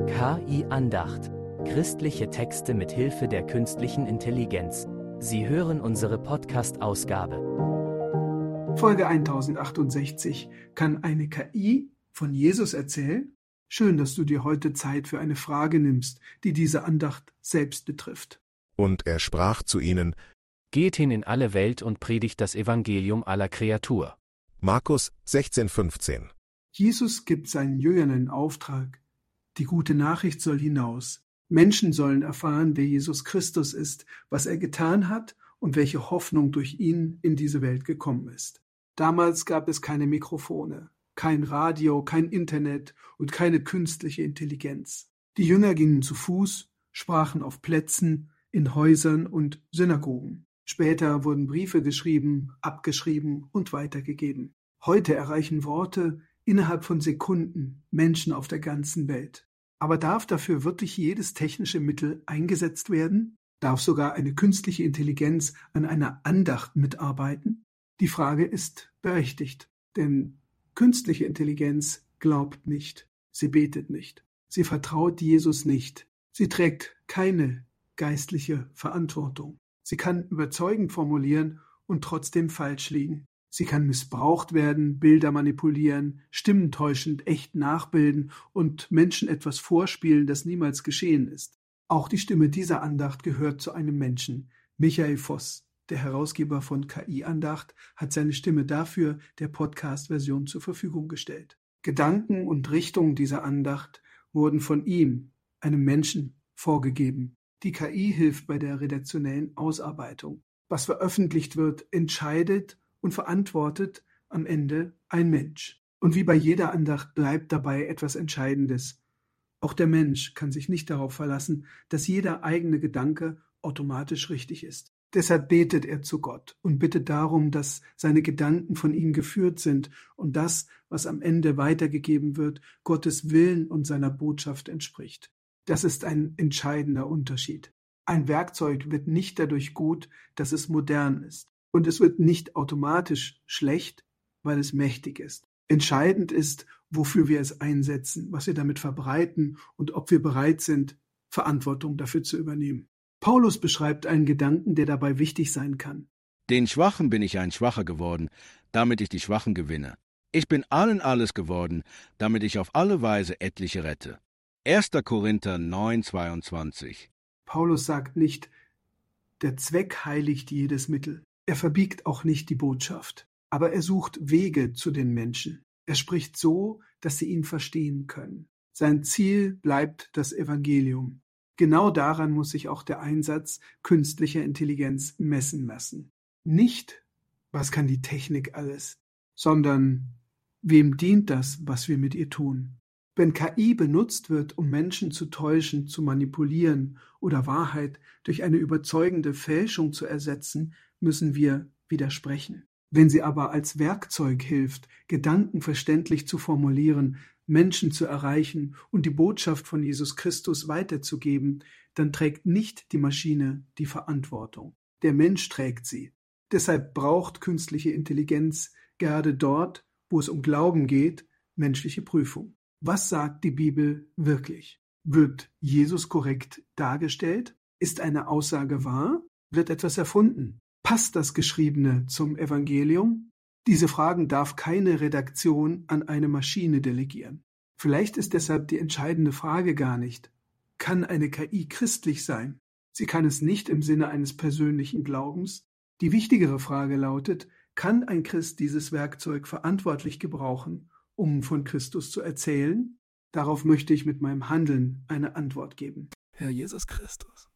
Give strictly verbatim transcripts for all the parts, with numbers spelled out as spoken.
K I-Andacht. Christliche Texte mit Hilfe der künstlichen Intelligenz. Sie hören unsere Podcast-Ausgabe. Folge tausendachtundsechzig. Kann eine K I von Jesus erzählen? Schön, dass du dir heute Zeit für eine Frage nimmst, die diese Andacht selbst betrifft. Und er sprach zu ihnen: Geht hin in alle Welt und predigt das Evangelium aller Kreatur. Markus sechzehn fünfzehn. Jesus gibt seinen Jüngern einen Auftrag. Die gute Nachricht soll hinaus. Menschen sollen erfahren, wer Jesus Christus ist, was er getan hat und welche Hoffnung durch ihn in diese Welt gekommen ist. Damals gab es keine Mikrofone, kein Radio, kein Internet und keine künstliche Intelligenz. Die Jünger gingen zu Fuß, sprachen auf Plätzen, in Häusern und Synagogen. Später wurden Briefe geschrieben, abgeschrieben und weitergegeben. Heute erreichen Worte innerhalb von Sekunden Menschen auf der ganzen Welt. Aber darf dafür wirklich jedes technische Mittel eingesetzt werden? Darf sogar eine künstliche Intelligenz an einer Andacht mitarbeiten? Die Frage ist berechtigt, denn künstliche Intelligenz glaubt nicht, sie betet nicht, sie vertraut Jesus nicht, sie trägt keine geistliche Verantwortung. Sie kann überzeugend formulieren und trotzdem falsch liegen. Sie kann missbraucht werden, Bilder manipulieren, Stimmen täuschend echt nachbilden und Menschen etwas vorspielen, das niemals geschehen ist. Auch die Stimme dieser Andacht gehört zu einem Menschen. Michael Voss, der Herausgeber von K I-Andacht, hat seine Stimme dafür der Podcast-Version zur Verfügung gestellt. Gedanken und Richtung dieser Andacht wurden von ihm, einem Menschen, vorgegeben. Die K I hilft bei der redaktionellen Ausarbeitung. Was veröffentlicht wird, entscheidet und verantwortet am Ende ein Mensch. Und wie bei jeder Andacht bleibt dabei etwas Entscheidendes. Auch der Mensch kann sich nicht darauf verlassen, dass jeder eigene Gedanke automatisch richtig ist. Deshalb betet er zu Gott und bittet darum, dass seine Gedanken von ihm geführt sind und das, was am Ende weitergegeben wird, Gottes Willen und seiner Botschaft entspricht. Das ist ein entscheidender Unterschied. Ein Werkzeug wird nicht dadurch gut, dass es modern ist. Und es wird nicht automatisch schlecht, weil es mächtig ist. Entscheidend ist, wofür wir es einsetzen, was wir damit verbreiten und ob wir bereit sind, Verantwortung dafür zu übernehmen. Paulus beschreibt einen Gedanken, der dabei wichtig sein kann. Den Schwachen bin ich ein Schwacher geworden, damit ich die Schwachen gewinne. Ich bin allen alles geworden, damit ich auf alle Weise etliche rette. erster Korinther neun zweiundzwanzig. Paulus sagt nicht, der Zweck heiligt jedes Mittel. Er verbiegt auch nicht die Botschaft, aber er sucht Wege zu den Menschen. Er spricht so, dass sie ihn verstehen können. Sein Ziel bleibt das Evangelium. Genau daran muss sich auch der Einsatz künstlicher Intelligenz messen lassen. Nicht, was kann die Technik alles, sondern wem dient das, was wir mit ihr tun. Wenn K I benutzt wird, um Menschen zu täuschen, zu manipulieren oder Wahrheit durch eine überzeugende Fälschung zu ersetzen, müssen wir widersprechen. Wenn sie aber als Werkzeug hilft, Gedanken verständlich zu formulieren, Menschen zu erreichen und die Botschaft von Jesus Christus weiterzugeben, dann trägt nicht die Maschine die Verantwortung. Der Mensch trägt sie. Deshalb braucht künstliche Intelligenz gerade dort, wo es um Glauben geht, menschliche Prüfung. Was sagt die Bibel wirklich? Wird Jesus korrekt dargestellt? Ist eine Aussage wahr? Wird etwas erfunden? Passt das Geschriebene zum Evangelium? Diese Fragen darf keine Redaktion an eine Maschine delegieren. Vielleicht ist deshalb die entscheidende Frage gar nicht: Kann eine K I christlich sein? Sie kann es nicht im Sinne eines persönlichen Glaubens. Die wichtigere Frage lautet: Kann ein Christ dieses Werkzeug verantwortlich gebrauchen, um von Christus zu erzählen? Darauf möchte ich mit meinem Handeln eine Antwort geben. Herr Jesus Christus,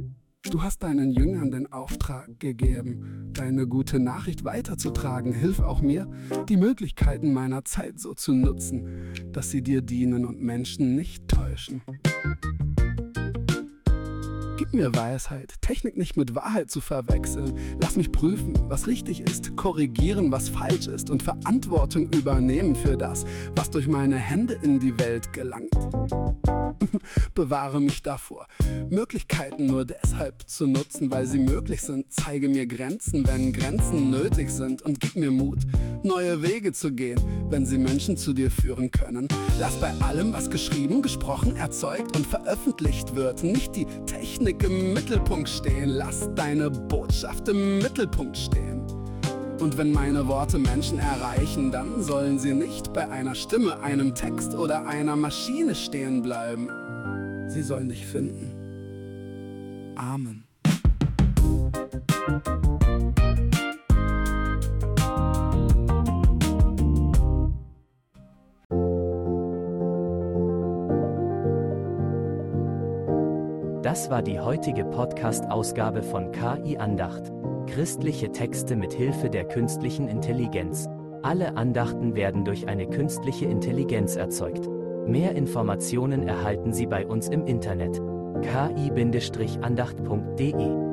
du hast deinen Jüngern den Auftrag gegeben, deine gute Nachricht weiterzutragen. Hilf auch mir, die Möglichkeiten meiner Zeit so zu nutzen, dass sie dir dienen und Menschen nicht täuschen. Gib mir Weisheit, Technik nicht mit Wahrheit zu verwechseln. Lass mich prüfen, was richtig ist, korrigieren, was falsch ist und Verantwortung übernehmen für das, was durch meine Hände in die Welt gelangt. Bewahre mich davor, Möglichkeiten nur deshalb zu nutzen, weil sie möglich sind. Zeige mir Grenzen, wenn Grenzen nötig sind, und gib mir Mut, neue Wege zu gehen, wenn sie Menschen zu dir führen können. Lass bei allem, was geschrieben, gesprochen, erzeugt und veröffentlicht wird, nicht die Technik im Mittelpunkt stehen. Lass deine Botschaft im Mittelpunkt stehen. Und wenn meine Worte Menschen erreichen, dann sollen sie nicht bei einer Stimme, einem Text oder einer Maschine stehen bleiben. Sie sollen dich finden. Amen. Das war die heutige Podcast-Ausgabe von K I Andacht. Christliche Texte mit Hilfe der künstlichen Intelligenz. Alle Andachten werden durch eine künstliche Intelligenz erzeugt. Mehr Informationen erhalten Sie bei uns im Internet k i Bindestrich andacht punkt de.